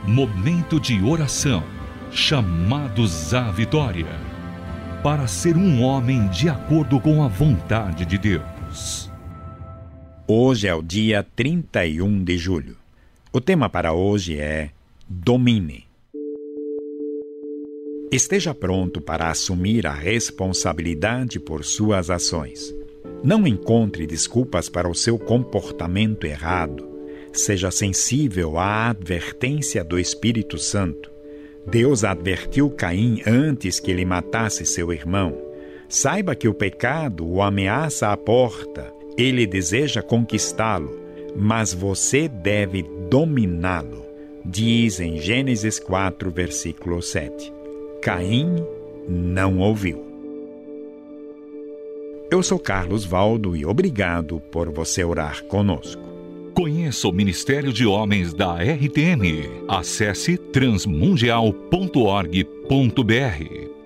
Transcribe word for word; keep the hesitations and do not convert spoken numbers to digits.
Momento de oração, chamados à vitória, para ser um homem de acordo com a vontade de Deus. Hoje é o dia trinta e um de julho. O tema para hoje é Domine. Esteja pronto para assumir a responsabilidade por suas ações. Não encontre desculpas para o seu comportamento errado. Seja sensível à advertência do Espírito Santo. Deus advertiu Caim antes que ele matasse seu irmão. Saiba que o pecado o ameaça à porta. Ele deseja conquistá-lo, mas você deve dominá-lo. Diz em Gênesis quatro, versículo sete. Caim não ouviu. Eu sou Carlos Valdo e obrigado por você orar conosco. Conheça o Ministério de Homens da R T M. Acesse transmundial ponto org ponto br.